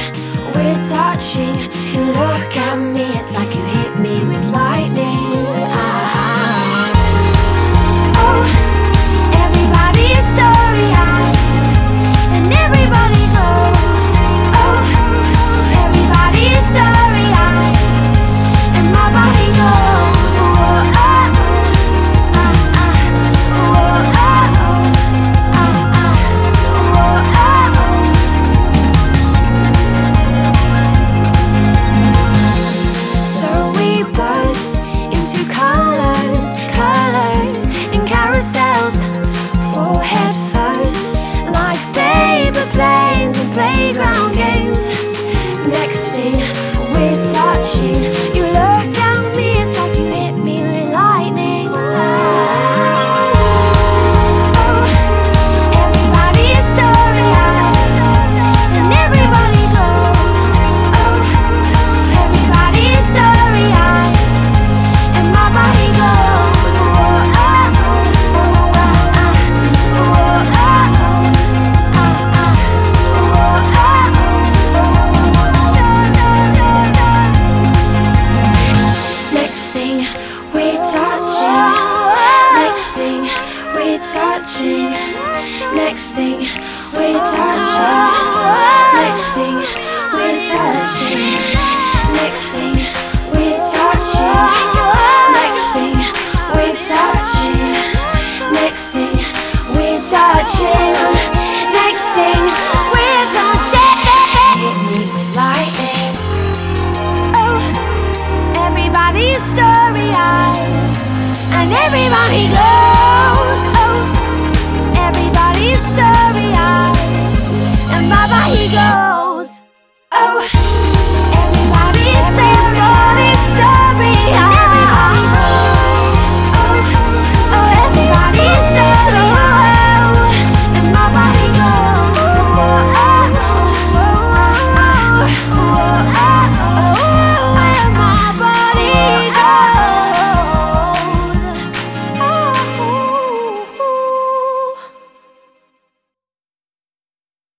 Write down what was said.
we're touching. You look at me, it's like you hit me with lightning. Oh, everybody's story-eyed, and everybody goes. Oh, everybody's story-eyed, and my body goes. Whoa, oh, whoa, so we burst into colors, colors in carousels, fall head first, like paper planes and playground games. Next thing, we're touching. You look at me, it's like you hit me with lightning. Oh, everybody's story-eyed, and everybody goes. Oh, everybody's story-eyed, and my body goes. Whoa, next thing, we're touching. Next thing, we're touching. Next thing, we're touching. Next thing, we're touching. Next thing, we're touching. Next thing, we're touching. Next thing, we're touching. Next thing, we're touching. Hit me with lightning. Oh, everybody's story-eyed, and everybody goes. Oh, everybody's story-eyed, and my body goes. Oh.